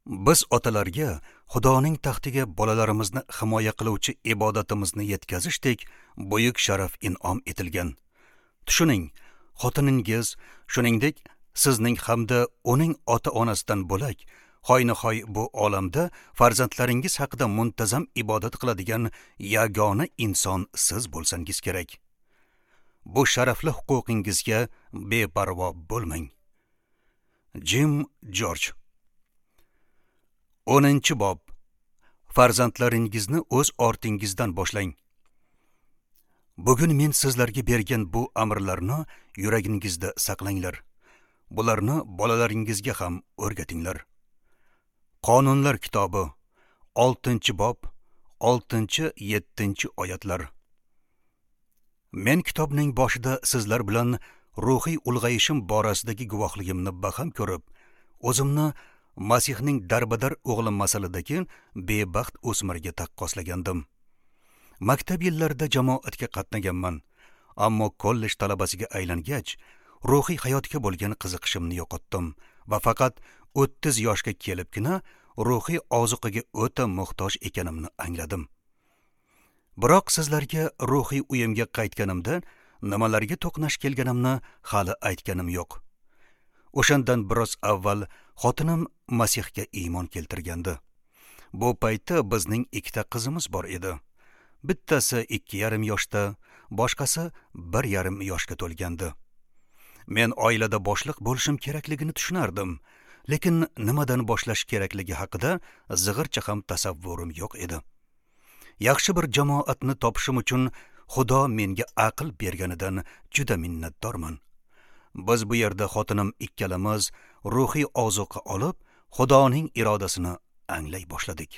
Biz otalarga Xudoning taxtiga bolalarimizni himoya qiluvchi ibodatimizni yetkazishdek buyuk sharaf in'om etilgan. Tushuning, xotiningiz, shuningdek sizning hamda uning ota-onasidan bo'lak, hoynahoy bu olamda farzandlaringiz haqida muntazam ibodat qiladigan yagona inson siz bo'lsangiz kerak. Bu sharafli huquqingizga beparvo bo'lmang. Jim Jorj. 10-bob. Farzandlaringizni o'z ortingizdan boshlang. Bugun men sizlarga bergan bu amrlarni yuragingizda saqlanglar. Bularni bolalaringizga ham o'rgatinglar. Qonunlar kitobi 6-bob 6-7 oyatlar. Men kitobning boshida sizlar bilan ruhiy ulg'ayishim borasidagi guvohligimni baham ko'rib, o'zimni Masihning darbadar o'g'li masaladagi bebaxt o'smirga taqqoslagandim. Maktab yillarida jamoatga qatnaganman, ammo kollej talabasiga aylangach, ruhiy hayotga bo'lgan qiziqishimni yo'qotdim va faqat 30 yoshga kelibgina ruhiy ozuqaga o'ta muhtoj ekanimni angladim. Biroq sizlarga ruhiy uyimga qaytganimda nimalarga to'qnash kelganimni hali aytganim yo'q. O'shandan biroz avval xotinim Masihga iymon keltirgandi. Bu paytda bizning 2 qizimiz bor edi. Bittasi 2,5 yoshda, boshqasi 1,5 yoshga to'lgandi. Men oilada boshliq bo'lishim kerakligini tushunardim, lekin nimadan boshlash kerakligi haqida zig'ircha ham tasavvurim yo'q edi. Yaxshi bir jamoatni topishim uchun Xudo menga aql berganidan juda minnatdorman. Biz bu yerda xotinim ikkalamiz ruhiy ozuqa olib, Xudoning irodasini anglay boshladik.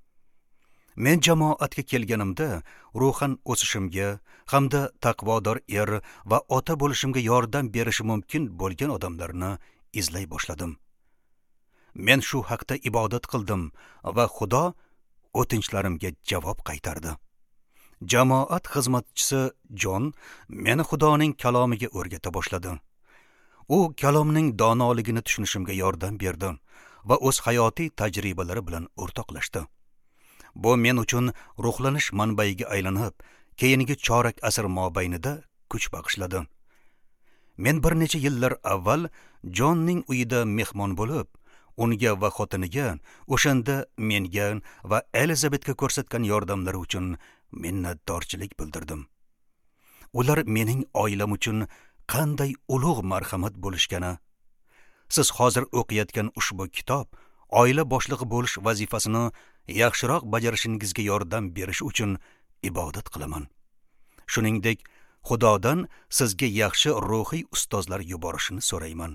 Men jamoatga kelganimda ruhan o'sishimga hamda taqvodor er va ota bo'lishimga yordam berishi mumkin bo'lgan odamlarni izlay boshladim. Men shu haqda ibodat qildim va Xudo o'tinchlarimga javob qaytardi. Jamoat xizmatchisi Jon meni Xudoning kalomiga o'rgata boshladi. U kalomning donoligini tushunishimga yordam berdi va o'z hayotiy tajribalari bilan o'rtoqlashdi. Bu men uchun ruhlanish manbaiga aylanib, keyingi chorak asr mobaynida kuch bag'ishladi. Men bir necha yillar avval Jonning uyida mehmon bo'lib, unga va xotiniga, o'shanda menga va Elizabetga ko'rsatgan yordamlari uchun minnatdorchilik bildirdim. Ular mening oilam uchun qanday ulug' marhamat bo'lishgani. Siz hozir o'qiyotgan ushbu kitob oila boshlig'i bo'lish vazifasini yaxshiroq bajarishingizga yordam berish uchun ibodat qilaman. Shuningdek, Xudodan sizga yaxshi ruhiy ustozlar yuborishini so'rayman.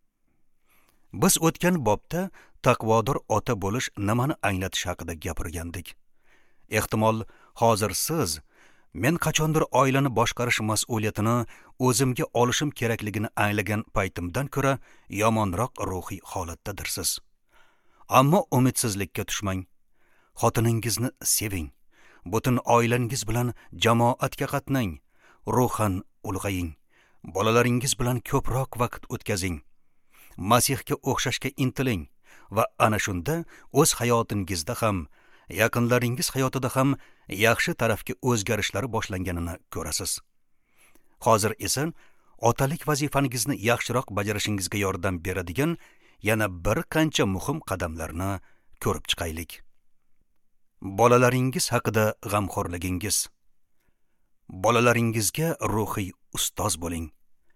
Biz o'tgan bobda taqvodor ota bo'lish nimani anglatish haqida gapirgandik. Ehtimol hozir siz men qachondir oilani boshqarish mas'uliyatini o'zimga olishim kerakligini anglagan paytimdan ko'ra yomonroq ruhiy holatdadirsiz. Ammo umidsizlikka tushmang. Xotiningizni seving. Butun oilangiz bilan jamoatga qatnang. Ruhan ulg'aying. Bolalaringiz bilan ko'proq vaqt o'tkazing. Masihga o'xshashga intiling va ana shunda o'z hayotingizda ham, yaqinlaringiz hayotida ham yaxshi tarafga o'zgarishlar boshlanganini ko'rasiz. Hozir esa otalik vazifangizni yaxshiroq bajarishingizga yordam beradigan yana bir qancha muhim qadamlarni ko'rib chiqaylik. Bolalaringiz haqida g'amxo'rligingiz. Bolalaringizga ruhiy ustoz bo'ling.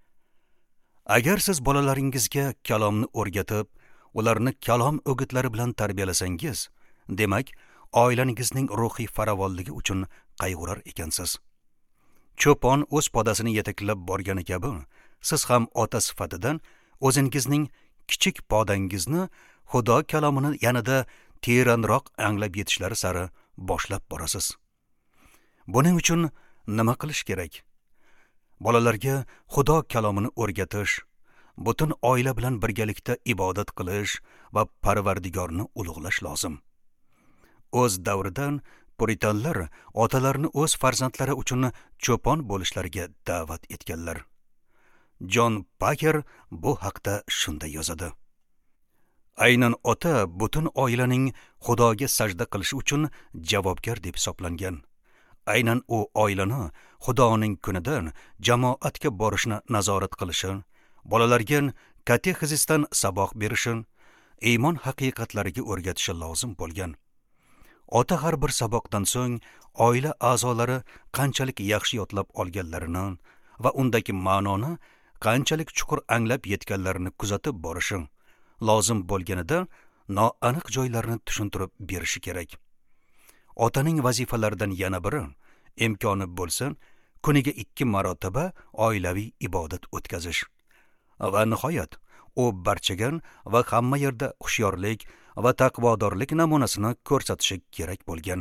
Agar siz bolalaringizga kalomni o'rgatib, ularni kalom o'gitlari bilan tarbiyalasangiz, demak, oilangizning ruhiy farovonligi uchun qayg'urar ekansiz. Cho'pon o'z podasini yetaklab borgani kabi, siz ham ota sifatidan o'zingizning kichik podangizni Xudo kalomini yanada teranroq anglab yetishlari sari boshlab borasiz. Buning uchun nima qilish kerak? Bolalarga Xudo kalomini o'rgatish, butun oila bilan birgalikda ibodat qilish va Parvardigorni ulug'lash lozim. O'z davridan puritanlar otalarni o'z farzandlari uchun cho'pon bo'lishlariga da'vat etganlar. Jon Paker bu haqda shunday yozadi. Aynan ota butun oilaning Xudoga sajda qilishi uchun javobgar deb hisoblangan. Aynan u oilani Xudoning kunidan jamoatga borishni nazorat qilishi, bolalarga katexizisdan saboq berishi, iymon haqiqatlariga o'rgatishi lozim bo'lgan. Ota har bir saboqdan so'ng oila a'zolari qanchalik yaxshi yodlab olganlarini va undagi ma'noni qanchalik chuqur anglab yetganlarini kuzatib borishi, lozim bo'lganida noaniq joylarni tushuntirib berishi kerak. Otaning vazifalaridan yana biri, imkoni bo'lsa, kuniga 2 marotaba oilaviy ibodat o'tkazish. Va nihoyat, u barchaga va hamma yerda hushyorlik va taqvodorlik namunasini ko'rsatishi kerak bo'lgan.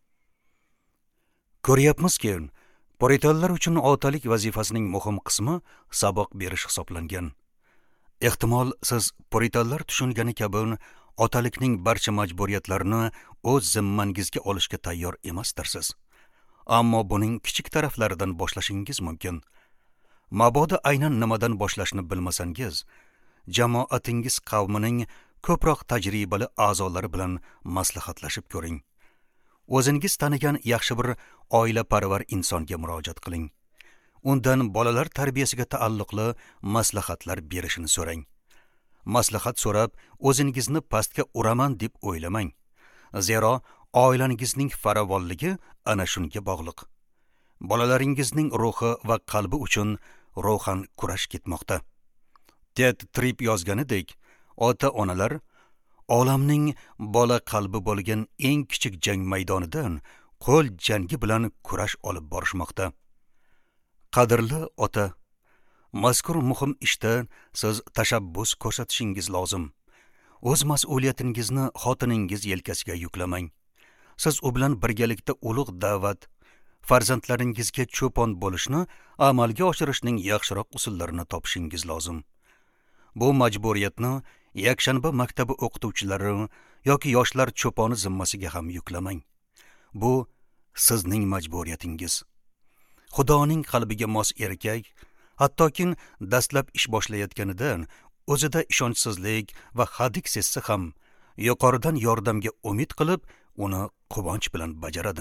Ko'ryapmizki, puritanlar uchun otalik vazifasining muhim qismi saboq berish hisoblangan. Ehtimol siz puritanlar tushungani kabi otalikning barcha majburiyatlarini o'z zimmangizga olishga tayyor emasdirsiz. Ammo buning kichik taraflaridan boshlashingiz mumkin. Mabodo aynan nimadan boshlashni bilmasangiz, jamoatingiz qavmining ko'proq tajribali a'zolari bilan maslahatlashib ko'ring. O'zingiz tanigan yaxshi bir oilaparvar insonga murojaat qiling. Undan bolalar tarbiyasiga taalluqli maslahatlar berishini so'rang. Maslahat so'rab, o'zingizni pastga uraman deb o'ylamang. Zero oilangizning farovonligi ana shunga bog'liq. Bolalaringizning ruhi va qalbi uchun ruhan kurash ketmoqda. Ted Tripp yozganidek, ota-onalar olamning bola qalbi bo'lgan eng kichik jang maydonidan qo'l jangi bilan kurash olib borishmoqda. Qadrli ota, mazkur muhim ishda siz tashabbus ko'rsatishingiz lozim. O'z mas'uliyatingizni xotiningiz yelkasiga yuklamang. Siz u bilan birgalikda ulug' da'vat, farzandlaringizga cho'pon bo'lishni amalga oshirishning yaxshiroq usullarini topishingiz lozim. Bu majburiyatni yakshanba maktabi o'qituvchilari yoki yoshlar cho'poni zimmasiga ham yuklamang. Bu sizning majburiyatingiz. Xudoning qalbiga mos erkak, hattoki dastlab ish boshlayotganidan o'zida ishonchsizlik va hadik sezsa ham yuqoridan yordamga umid qilib, uni quvonch bilan bajaradi.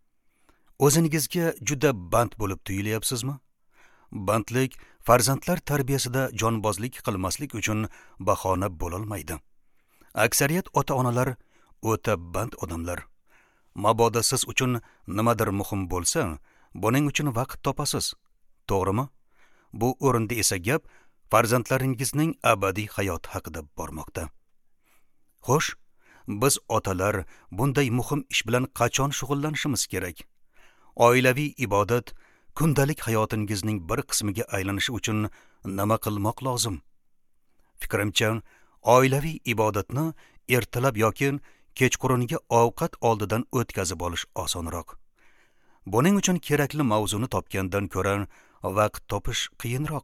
O'zingizga juda band bo'lib tuyulyapsizmi? Bandlik farzandlar tarbiyasida jonbozlik qilmaslik uchun bahona bo'lolmaydi. Aksariyat ota-onalar o'ta band odamlar. Mabodo siz uchun nimadir muhim bo'lsa, buning uchun vaqt topasiz. To'g'rimi? Bu o'rinda esa gap farzandlaringizning abadiy hayoti haqida bormoqda. Xo'sh, biz otalar bunday muhim ish bilan qachon shug'ullanishimiz kerak? Oilaviy ibodat kundalik hayotingizning bir qismiga aylanishi uchun nima qilmoq lozim? Fikrimcha, oilaviy ibodatni ertalab yoki kechqurunga ovqat oldidan o'tkazib olish osonroq. Buning uchun kerakli mavzuni topgandan ko'ra vaqt topish qiyinroq.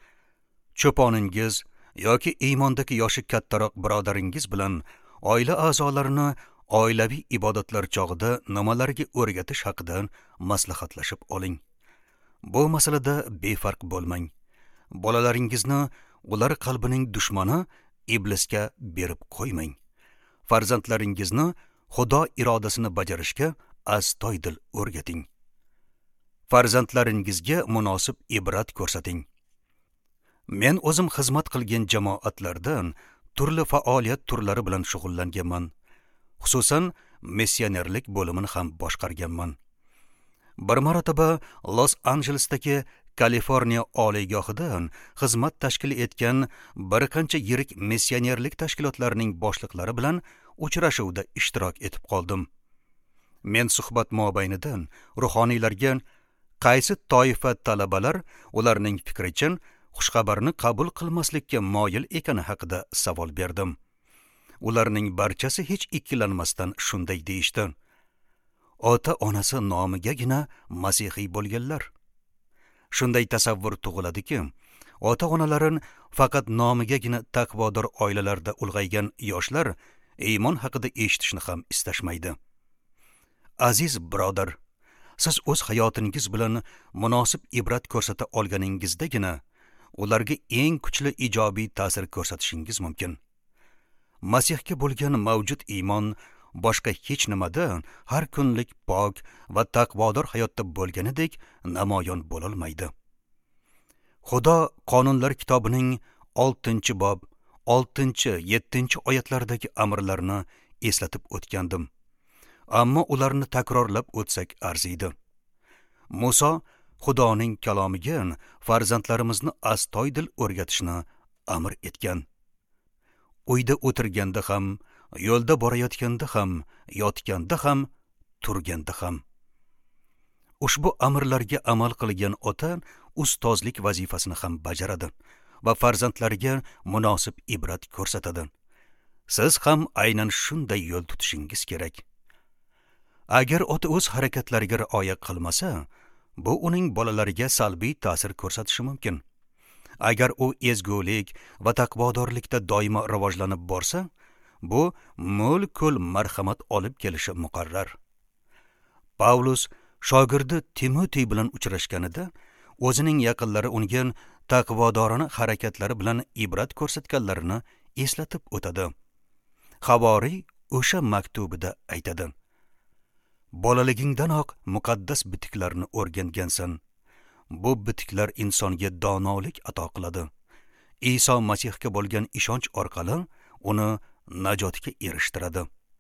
Cho'poningiz yoki iymondagi yoshi kattaroq birodaringiz bilan oila a'zolarini oilaviy ibodatlar chog'ida nimalarga o'rgatish haqida maslahatlashib oling. Bu masalada befarq bo'lmang. Bolalaringizni ular qalbining dushmani iblisga berib qo'ymang. Farzandlaringizni Xudo irodasini bajarishga astoydil o'rgating. Farzandlaringizga munosib ibrat ko'rsating. Men o'zim xizmat qilgan jamoatlardan turli faoliyat turlari bilan shug'ullanganman. Xususan, missionerlik bo'limini ham boshqarganman. Bir marotaba Los Anjelesdagi Kaliforniya oliygohidan xizmat tashkil etgan bir qancha yirik missionerlik tashkilotlarining boshliqlari bilan uchrashuvda ishtirok etib qoldim. Men suhbat mobaynidan ruhoniylarga qaysi toifa talabalar ularning fikricha xushxabarni qabul qilmaslikka moyil ekani haqida savol berdim. Ularning barchasi hech ikkilanmasdan shunday deyishdi: ota-onasi nomigagina masihiy bo'lganlar. Shunday tasavvur tug'iladiki, ota-onalarin faqat nomigagina taqvodor oilalarda ulg'aygan yoshlar iymon haqida eshitishni ham istashmaydi. Aziz birodar, siz o'z hayotingiz bilan munosib ibrat ko'rsata olganingizdagina ularga eng kuchli ijobiy ta'sir ko'rsatishingiz mumkin. Masihga bo'lgan mavjud iymon boshqa hech nimada har kunlik pok va taqvodor hayotda bo'lganidek namoyon bo'lolmaydi. Xudo Qonunlar kitobining 6-bob 6-7 oyatlaridagi amrlarni eslatib o'tgandim. Ammo ularni takrorlab o'tsak arziydi. Muso Xudoning kalomiga farzandlarimizni astoydil o'rgatishni amr etgan. Uyda o'tirganda ham, yo'lda borayotganda ham, yotganda ham, turganda ham. Ushbu amrlarga amal qilgan ota ustozlik vazifasini ham bajaradi va farzandlariga munosib ibrat ko'rsatadi. Siz ham aynan shunday yo'l tutishingiz kerak. Agar ota o'z harakatlariga rioya qilmasa, bu uning bolalariga salbiy ta'sir ko'rsatishi mumkin. Agar u ezgulik va taqvodorlikda doimo rivojlanib borsa, bu mo'l-ko'l marhamat olib kelishi muqarrar. Pavlus shogirdi Timotiy bilan uchrashganida, o'zining yaqinlari unga taqvodorona harakatlari bilan ibrat ko'rsatganlarini eslatib o'tadi. Havoriy o'sha maktubida aytadi: Bolaligingdanoq muqaddas bitiklarni o'rgangansan. Bu bitiklar insonga donolik ato qiladi. Iso Masihga bo'lgan ishonch orqali uni najotga erishtiradi.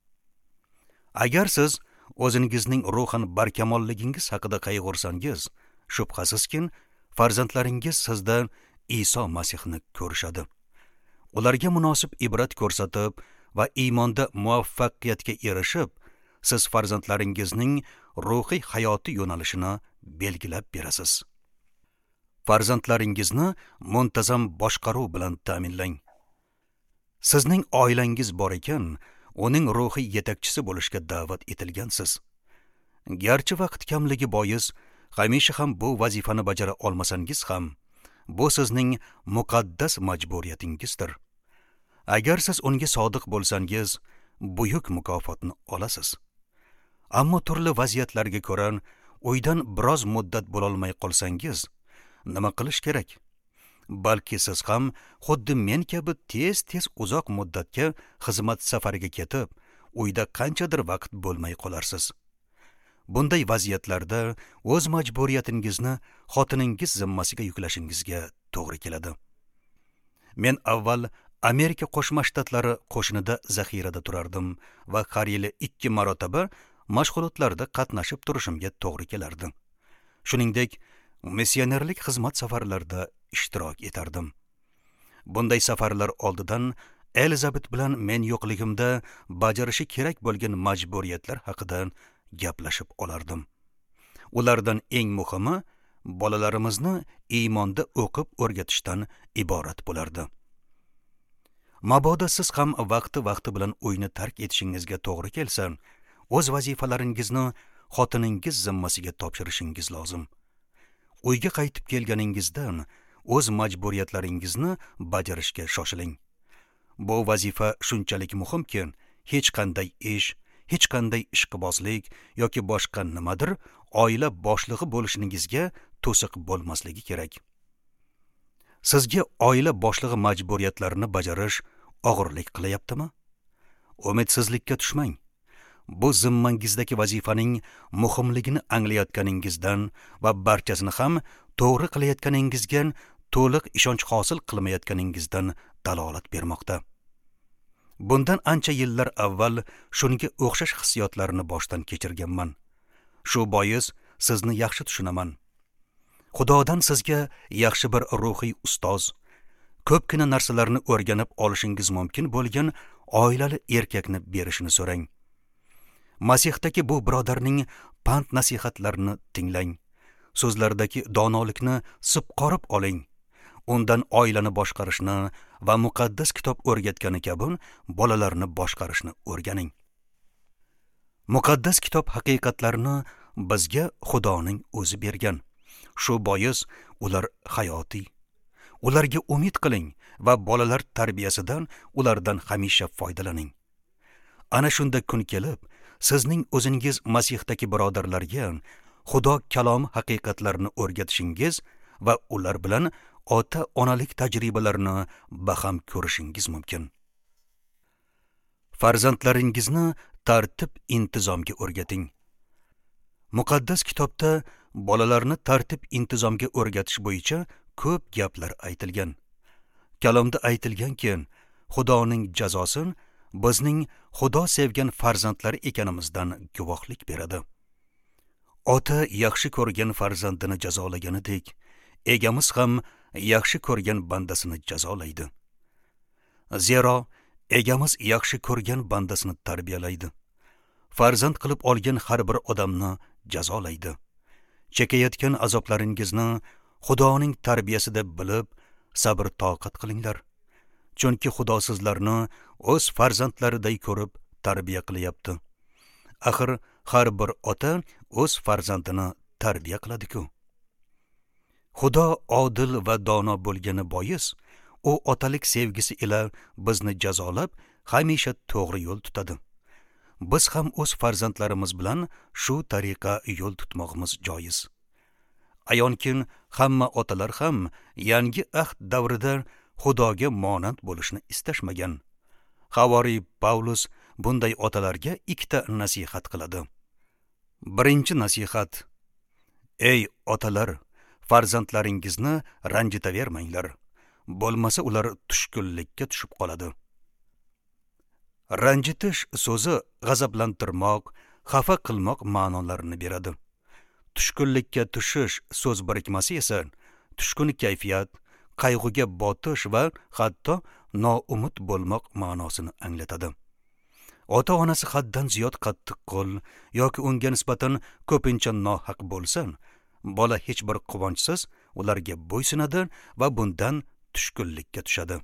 Agar siz o'zingizning ruhan barkamolligingiz haqida qayg'ursangiz, shubhasizki, farzandlaringiz sizdan Iso Masihni ko'rishadi. Ularga munosib ibrat ko'rsatib va iymonda muvaffaqiyatga erishib, siz farzandlaringizning ruhiy hayoti yo'nalishini belgilab berasiz. Farzandlaringizni muntazam boshqaruv bilan ta'minlang. Sizning oilangiz bor ekan, uning ruhiy yetakchisi bo'lishga da'vat etilgansiz. Garchi vaqt kamligi bois hamisha ham bu vazifani bajara olmasangiz ham, bu sizning muqaddas majburiyatingizdir. Agar siz unga sodiq bo'lsangiz, buyuk mukofotni olasiz. Ammo turli vaziyatlarga ko'ra uydan biroz muddat bo'lolmay qolsangiz, nima qilish kerak? Balki siz ham xuddi men kabi tez-tez uzoq muddatga xizmat safariga ketib, uyda qanchadir vaqt bo'lmay qolarsiz. Bunday vaziyatlarda o'z majburiyatingizni xotiningiz zimmasiga yuklashingizga to'g'ri keladi. Men avval Amerika Qo'shma Shtatlari qo'shinida zaxirada turardim va har yili 2 marotaba mashg'ulotlarda qatnashib turishimga to'g'ri kelardi. Shuningdek, missionerlik xizmat safarlarida ishtirok etardim. Bunday safarlar oldidan Elizabet bilan men yo'qligimda bajarishi kerak bo'lgan majburiyatlar haqida gaplashib olardim. Ulardan eng muhimi bolalarimizni iymonda o'qib o'rgatishdan iborat bo'lardi. Mabodo siz ham vaqti bilan uyni tark etishingizga to'g'ri kelsa, o'z vazifalaringizni xotiningiz zimmasiga topshirishingiz lozim. Uyga qaytib kelganingizdan o'z majburiyatlaringizni bajarishga shoshiling. Bu vazifa shunchalik muhimki, hech qanday ish, hech qanday ishqibozlik yoki boshqa nimadir oila boshlig'i bo'lishingizga to'siq bo'lmasligi kerak. Sizga oila boshlig'i majburiyatlarini bajarish og'irlik qilayaptimi? Umidsizlikka tushmang. Bu zimmangizdagi vazifaning muhimligini anglayotganingizdan va barchasini ham to'g'ri qilayotganingizga to'liq ishonch hosil qilmayotganingizdan dalolat bermoqda. Bundan ancha yillar avval shunga o'xshash hissiyotlarni boshdan kechirganman. Shu bois sizni yaxshi tushunaman. Xudodan sizga yaxshi bir ruhiy ustoz, ko'pgina narsalarni o'rganib olishingiz mumkin bo'lgan oilali erkakni berishini so'rang. Masihdagi bu birodarning pand nasihatlarini tinglang. So'zlaridagi donolikni sipqorib oling. Undan oilani boshqarishni va muqaddas kitob o'rgatgani kabi bolalarni boshqarishni o'rganing. Muqaddas kitob haqiqatlarini bizga Xudoning o'zi bergan. Shu bois ular hayotiy. Ularga umid qiling va bolalar tarbiyasidan ulardan hamisha foydalaning. Ana shunda kun kelib, sizning o'zingiz Masihdagi birodarlarga Xudo kalomi haqiqatlarini o'rgatishingiz va ular bilan ota-onalik tajribalarini baham ko'rishingiz mumkin. Farzandlaringizni tartib intizomga o'rgating. Muqaddas kitobda bolalarni tartib intizomga o'rgatish bo'yicha ko'p gaplar aytilgan. Kalomda aytilganki, Xudoning jazosi bizning Xudo sevgan farzandlari ekanimizdan guvohlik beradi. Ota yaxshi ko'rgan farzandini jazolaganidek, egamiz ham yaxshi ko'rgan bandasini jazolaydi. Zero egamiz yaxshi ko'rgan bandasini tarbiyalaydi. Farzand qilib olgan har bir odamni jazolaydi. Chekayotgan azoblaringizni Xudoning tarbiyasi deb bilib, sabr toqat qilinglar. Chunki Xudo sizlarni o'z farzandlariday ko'rib tarbiya qilyapti. Axir har bir ota o'z farzandini tarbiya qiladi-ku. Xudo odil va dono bo'lgani bois, u otalik sevgisi ila bizni jazolab, hamisha to'g'ri yo'l tutadi. Biz ham o'z farzandlarimiz bilan shu tariqa yo'l tutmoqimiz joiz. Ayonkin hamma otalar ham yangi ahd davrida Xudoga monand bo'lishni istashmagan. Havoriy Pavlus bunday otalarga ikkita nasihat qiladi. Birinchi nasihat: Ey otalar, farzandlaringizni ranjitavermanglar, bo'lmasa ular tushkunlikka tushib qoladi. Ranjitish so'zi g'azablantirmoq, xafa qilmoq ma'nolarini beradi. Tushkunlikka tushish so'z birikmasi esa tushkun kayfiyat, qayg'uga botish va hatto noumid bo'lmoq ma'nosini anglatadi. Ota-onasi haddan ziyod qattiq qo'l yoki unga nisbatan ko'pincha nohaq bo'lsa, bola hech bir quvonchsiz ularga bo'ysunadi va bundan tushkunlikka tushadi.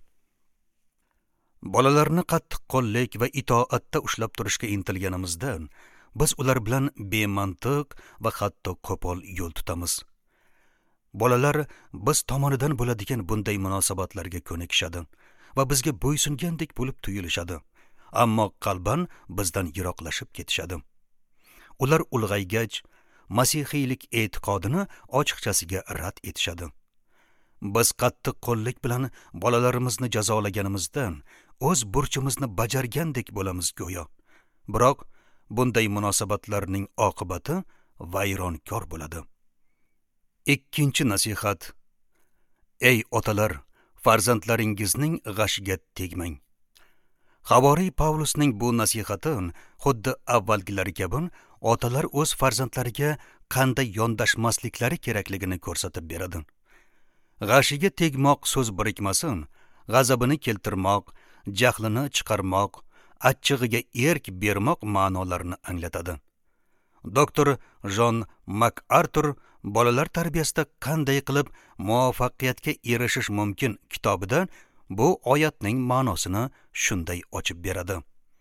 Bolalarni qattiq qo'llik va itoatda ushlab turishga intilganimizda, biz ular bilan bemantiq va hatto qo'pol yo'l tutamiz. Bolalar biz tomonidan bo'ladigan bunday munosabatlarga ko'nikishadi va bizga bo'ysungandek bo'lib tuyulishadi, ammo qalban bizdan yiroqlashib ketishadi. Ular ulg'aygach, masihiylik e'tiqodini ochiqchasiga rad etishadi. Biz qattiq qo'llik bilan bolalarimizni jazolaganimizda o'z burchimizni bajargandek bo'lamiz go'yo. Biroq bunday munosabatlarning oqibati vayronkor bo'ladi. Ikkinchi nasihat: Ey otalar, farzandlaringizning g'ashiga tegmang. Havoriy Pavlusning bu nasihati xuddi avvalgilari kabi otalar o'z farzandlariga qanday yondashmasliklari kerakligini ko'rsatib beradi. G'ashiga tegmoq so'z birikmasi g'azabini keltirmoq, jahlini chiqarmoq, achchig'iga erk bermoq ma'nolarini anglatadi. Doktor Jon MakArtur bolalar tarbiyasida qanday qilib muvaffaqiyatga erishish mumkin kitobida bu oyatning ma'nosini shunday ochib beradi.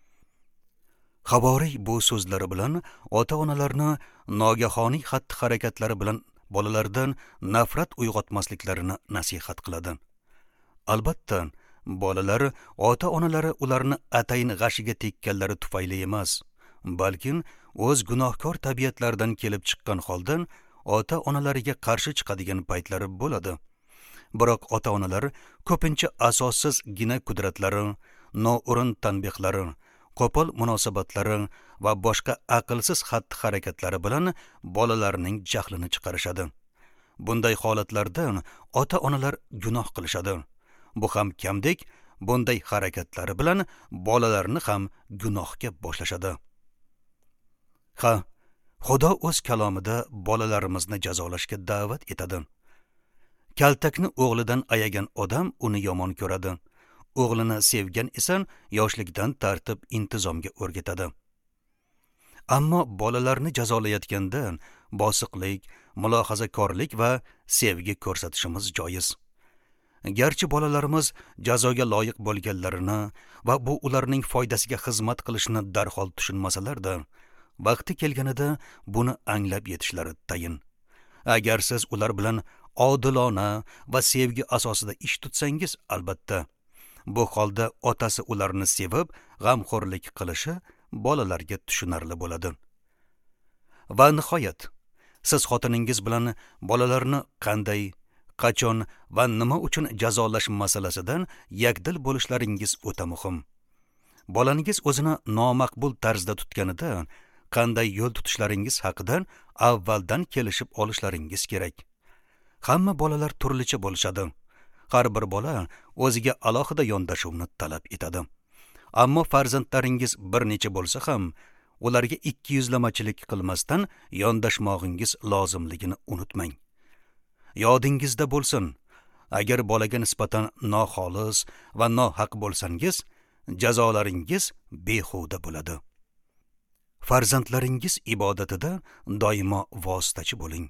Havoriy bu so'zlari bilan ota-onalarni nogahoniy xatti-harakatlari bilan bolalardan nafrat uyg'otmasliklarini nasihat qiladi. Albatta, bolalar ota-onalari ularni atayin g'ashiga tekkanlari tufayli emas, balki o'z gunohkor tabiatlaridan kelib chiqqan holdan ota-onalariga qarshi chiqadigan paytlari bo'ladi. Biroq ota-onalar ko'pincha asossiz gina qudratlari, noo'rin tanbehlari, qo'pol munosabatlari va boshqa aqlsiz xatti-harakatlari bilan bolalarning jahlini chiqarishadi. Bunday holatlarda ota-onalar gunoh qilishadi. Bu ham kamdek, bunday harakatlari bilan bolalarni ham gunohga boshlashadi. Xudo o'z kalomida bolalarimizni jazolashga da'vat etadi. Kaltakni o'g'lidan ayagan odam uni yomon ko'radi. O'g'lini sevgan esa yoshlikdan tartib intizomga o'rgatadi. Ammo bolalarni jazolayotganda bosiqlik, mulohazakorlik va sevgi ko'rsatishimiz joiz. Garchi bolalarimiz jazoga loyiq bo'lganlarini va bu ularning foydasiga xizmat qilishini darhol tushunmasalar-da, vaqti kelganida buni anglab yetishlari tayin. Agar siz ular bilan odilona va sevgi asosida ish tutsangiz, albatta, bu holda otasi ularni sevib, g'amxo'rlik qilishi bolalarga tushunarli bo'ladi. Va nihoyat, siz xotiningiz bilan bolalarni qanday, qachon va nima uchun jazolash masalasidan yakdil bo'lishlaringiz o'ta muhim. Bolaningiz o'zini nomaqbul tarzda tutganida qanday yo'l tutishlaringiz haqida avvaldan kelishib olishlaringiz kerak. Hamma bolalar turlicha bo'lishadi. Har bir bola o'ziga alohida yondashuvni talab etadi. Ammo farzandlaringiz bir necha bo'lsa ham, ularga ikki yuzlamachilik qilmasdan yondashmog'ingiz lozimligini unutmang. Yodingizda bo'lsin, agar bolaga nisbatan noxolis va nohaq bo'lsangiz, jazolaringiz behuda bo'ladi. Farzandlaringiz ibodatida doimo vositachi bo'ling.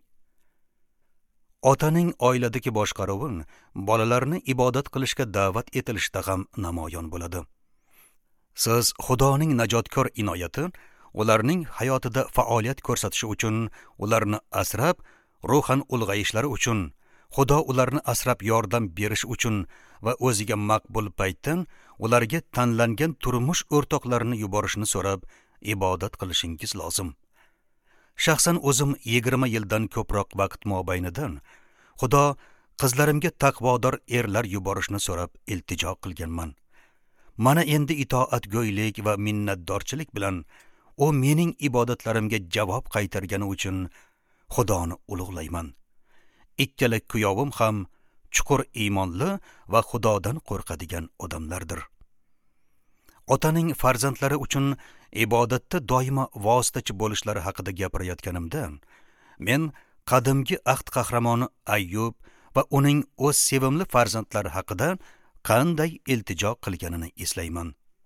Otaning oiladagi boshqaruvi bolalarni ibodat qilishga da'vat etilishda ham namoyon bo'ladi. Siz Xudoning najotkor inoyati ularning hayotida faoliyat ko'rsatishi uchun, ularni asrab, ruhan ulg'ayishlari uchun, Xudo ularni asrab yordam berish uchun va o'ziga maqbul paytdan ularga tanlangan turmush o'rtoqlarini yuborishni so'rab ibodat qilishingiz lozim. Shaxsan o'zim 20 yildan ko'proq vaqt mobaynidan Xudo qizlarimga taqvodor erlar yuborishni so'rab iltijo qilganman. Mana endi itoatgo'ylik va minnatdorchilik bilan u mening ibodatlarimga javob qaytargani uchun Xudoni ulug'layman. Ikkala kuyovim ham chuqur iymonli va Xudodan qo'rqadigan odamlardir. Otaning farzandlari uchun ibodatda doimo vositachi bo'lishlari haqida gapirayotganimda, men qadimgi ahd qahramoni Ayyub va uning o'z sevimli farzandlari haqida qanday iltijo qilganini eslayman.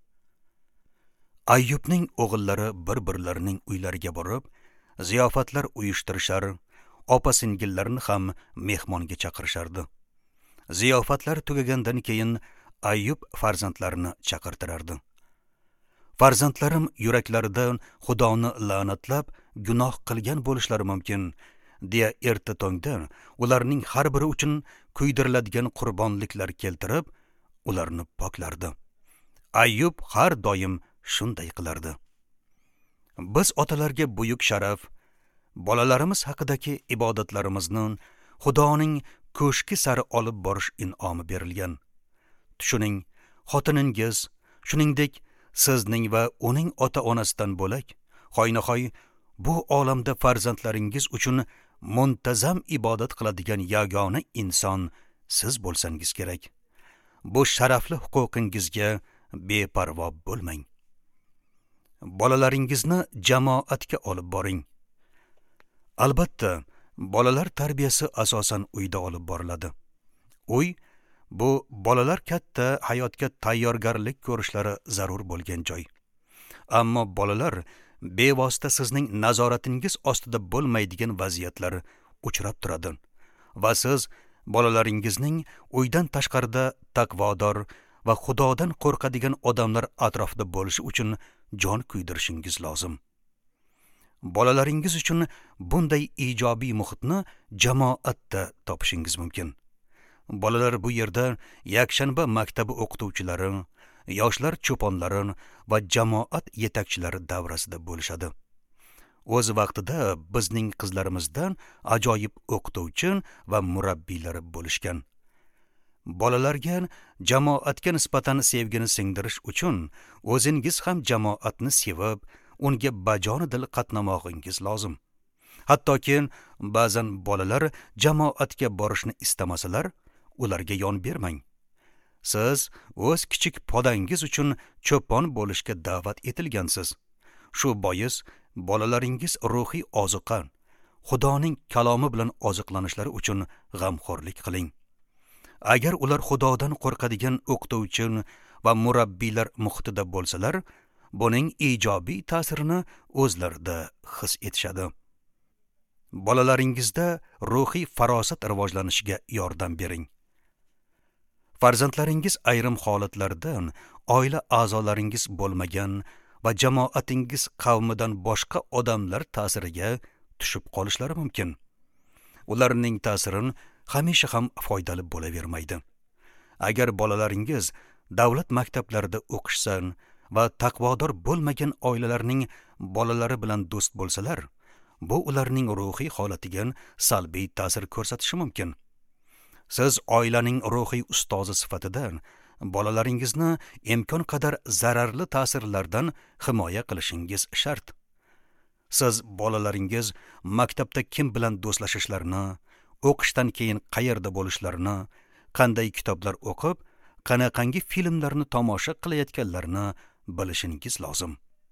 Ayyubning o'g'illari bir-birlarining uylariga borib, ziyofatlar uyushtirishar, opa-singillarni ham mehmonga chaqirishardi. Ziyofatlar tugagandan keyin Ayyub farzandlarini chaqirtirardi. Farzandlarim yuraklaridan Xudoni la'natlab, gunoh qilgan bo'lishlari mumkin, deya erta tongda ularning har biri uchun kuydiriladigan qurbonliklar keltirib, ularni poklardi. Ayyub har doim shunday qilardi. Biz otalarga buyuk sharaf, bolalarimiz haqidagi ibodatlarimizni Xudoning ko'shki sari olib borish in'omi berilgan. Tushuning, xotiningiz, shuningdek sizning va uning ota-onasidan bo'lak, hoynahoy bu olamda farzandlaringiz uchun muntazam ibodat qiladigan yagona inson siz bo'lsangiz kerak. Bu sharafli huquqingizga beparvo bo'lmang. Bolalaringizni jamoatga olib boring. Albatta, bolalar tarbiyasi asosan uyda olib boriladi. Uy bu bolalar katta hayotga tayyorgarlik ko'rishlari zarur bo'lgan joy. Ammo bolalar bevosita sizning nazoratingiz ostida bo'lmaydigan vaziyatlar uchrab turadi va siz bolalaringizning uydan tashqarida taqvodor va Xudodan qo'rqadigan odamlar atrofida bo'lishi uchun jon kuydirishingiz lozim. Bolalaringiz uchun bunday ijobiy muhitni jamoatda topishingiz mumkin. Bolalar bu yerda yakshanba maktabi o'qituvchilari, yoshlar cho'ponlari va jamoat yetakchilari davrasida bo'lishadi. O'z vaqtida bizning qizlarimizdan ajoyib o'qituvchi va murabbiylar bo'lishgan. Bolalarga jamoatga nisbatan sevgini singdirish uchun o'zingiz ham jamoatni sevib, unga bajonidil qatnamoqingiz lozim. Hattoki ba'zan bolalar jamoatga borishni istamasalar, ularga yon bermang. Siz o'z kichik podangiz uchun cho'pon bo'lishga da'vat etilgansiz. Shu bois bolalaringiz ruhiy ozuqa, Xudoning kalomi bilan oziqlanishlari uchun g'amxo'rlik qiling. Agar ular Xudodan qo'rqadigan o'qituvchi va murabbiylar muhitida bo'lsalar, buning ijobiy ta'sirini o'zlarida his etishadi. Bolalaringizda ruhiy farosat rivojlanishiga yordam bering. Farzandlaringiz ayrim holatlardan oila a'zolaringiz bo'lmagan va jamoatingiz qavmidan boshqa odamlar ta'siriga tushib qolishlari mumkin. Ularning ta'sirin hamisha ham foydali bo'lavermaydi. Agar bolalaringiz davlat maktablarida o'qishsan va taqvodor bo'lmagan oilalarning bolalari bilan do'st bo'lsalar, bu ularning ruhiy holatiga salbiy ta'sir ko'rsatishi mumkin. Siz oilaning ruhiy ustozi sifatida bolalaringizni imkon qadar zararli ta'sirlardan himoya qilishingiz shart. Siz bolalaringiz maktabda kim bilan do'stlashishlarini, o'qishdan keyin qayerda bo'lishlarini, qanday kitoblar o'qib, qanaqangi filmlarni tomosha qilayotganlarini bilishingiz lozim.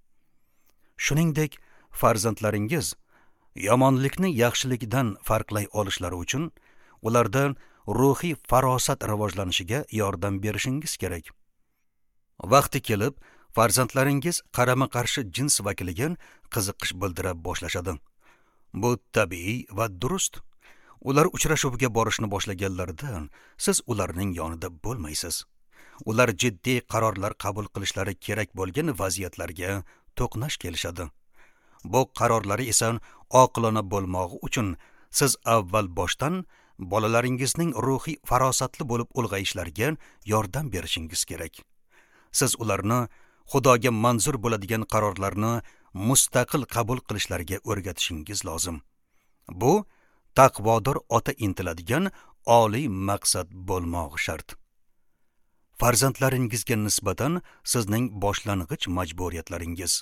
Shuningdek, farzandlaringiz yomonlikni yaxshilikdan farqlay olishlari uchun ulardan ruhiy farosat rivojlanishiga yordam berishingiz kerak. Vaqti kelib, farzandlaringiz qarama-qarshi jins vakiliga qiziqish bildira boshlashadi. Bu tabiiy va durust. Ular uchrashuvga borishni boshlaganlaridan siz ularning yonida bo'lmaysiz. Ular jiddiy qarorlar qabul qilishlari kerak bo'lgan vaziyatlarga to'qnash kelishadi. Bu qarorlari esa oqilona bo'lmog'i uchun siz avval boshdan bolalaringizning ruhiy farosatli bo'lib ulg'ayishlariga yordam berishingiz kerak. Siz ularni Xudoga manzur bo'ladigan qarorlarni mustaqil qabul qilishlariga o'rgatishingiz lozim. Bu taqvodor ota intiladigan oliy maqsad bo'lmog'i shart. Farzandlaringizga nisbatan sizning boshlang'ich majburiyatlaringiz.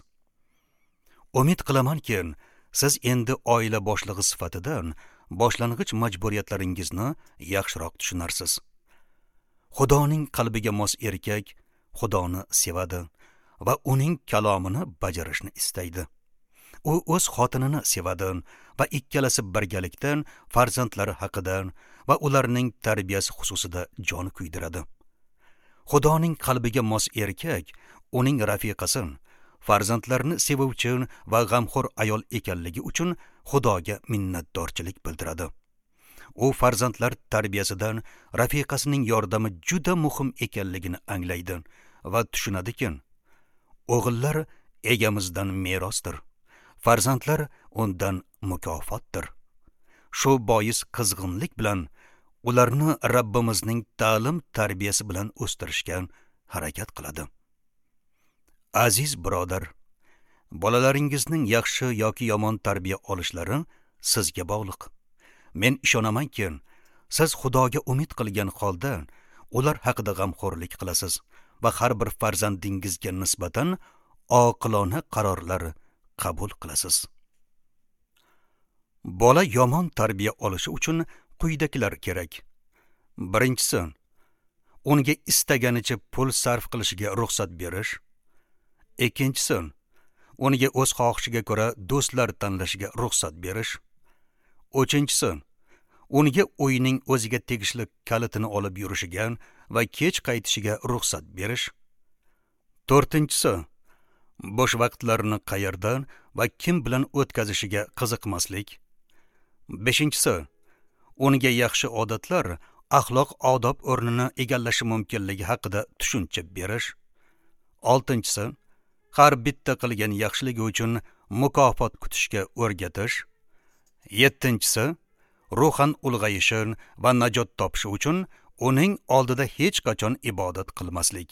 Umid qilamanki, siz endi oila boshlig'i sifatidan boshlang'ich majburiyatlaringizni yaxshiroq tushunarsiz. Xudoning qalbiga mos erkak Xudoni sevadi va uning kalomini bajarishni istaydi. U o'z xotinini sevadi va ikkalasi birgalikdan farzandlari haqidan va ularning tarbiyasi xususida jon kuydiradi. Xudoning qalbiga mos erkak uning rafiqasi, farzandlarini sevuvchi va g'amxo'r ayol ekanligi uchun Xudoga minnatdorchilik bildiradi. U farzandlar tarbiyasidan rafiqasining yordami juda muhim ekanligini anglaydi va tushunadiki, o'g'illar egamizdan merosdir, farzandlar undan mukofotdir. Shu bois qizg'inlik bilan ularni Rabbimizning ta'lim tarbiyasi bilan o'stirishga harakat qiladi. Aziz birodar, bolalaringizning yaxshi yoki yomon tarbiya olishlari sizga bog'liq. Men ishonamanki, siz Xudoga umid qilgan holda ular haqida g'amxo'rlik qilasiz va har bir farzandingizga nisbatan oqilona qarorlar qabul qilasiz. Bola yomon tarbiya olishi uchun quyidagilar kerak. Birinchisi, unga istaganicha pul sarf qilishiga ruxsat berish. Ikkinchisi, unga o'z xohishiga ko'ra do'stlar tanlashiga ruxsat berish. Uchinchisi, unga uyning o'ziga tegishli kalitini olib yurishiga va kech qaytishiga ruxsat berish. To'rtinchisi, bo'sh vaqtlarini qayerdan va kim bilan o'tkazishiga qiziqmaslik. Beshinchisi, unga yaxshi odatlar, axloq odob o'rnini egallashi mumkinligi haqida tushuncha berish. Oltinchisi, har bitta qilgan yaxshiligi uchun mukofot kutishga o'rgatish. Yettinchisi, ruhan ulg'ayishi va najot topishi uchun uning oldida hech qachon ibodat qilmaslik.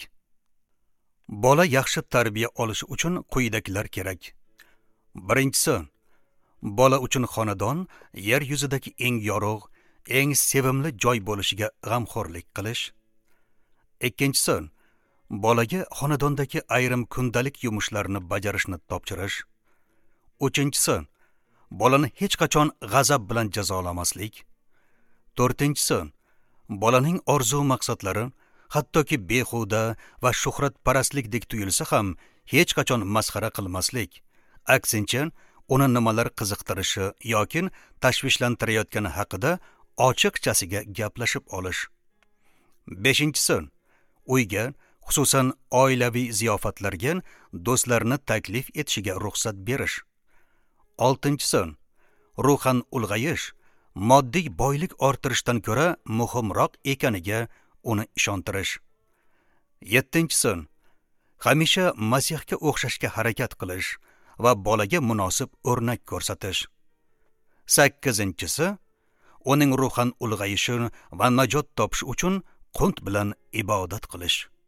Bola yaxshi tarbiya olishi uchun quyidagilar kerak. Birinchisi, bola uchun xonadon yer yuzidagi eng yorug', eng sevimli joy bo'lishiga g'amxo'rlik qilish. Ikkinchisi, bolaga xonadondagi ayrim kundalik yumushlarni bajarishni topshirish. Uchinchisi, bolani hech qachon g'azab bilan jazolamaslik. To'rtinchisi, bolaning orzu maqsadlari hattoki behuda va shuhratparastlikdek tuyulsa ham hech qachon masxara qilmaslik. Aksincha, uni nimalar qiziqtirishi yoki tashvishlantirayotgani haqida ochiqchasiga gaplashib olish. Beshinchisi, uyga, xususan oilaviy ziyofatlarga do'stlarni taklif etishiga ruxsat berish. Oltinchisi, ruhan ulg'ayish moddiy boylik orttirishdan ko'ra muhimroq ekaniga uni ishontirish. Yettinchisi, hamisha Masihga o'xshashga harakat qilish va bolaga munosib o'rnak ko'rsatish. Sakkizinchisi, uning ruhan ulg'ayishi va najot topishi uchun qunt bilan ibodat qilish.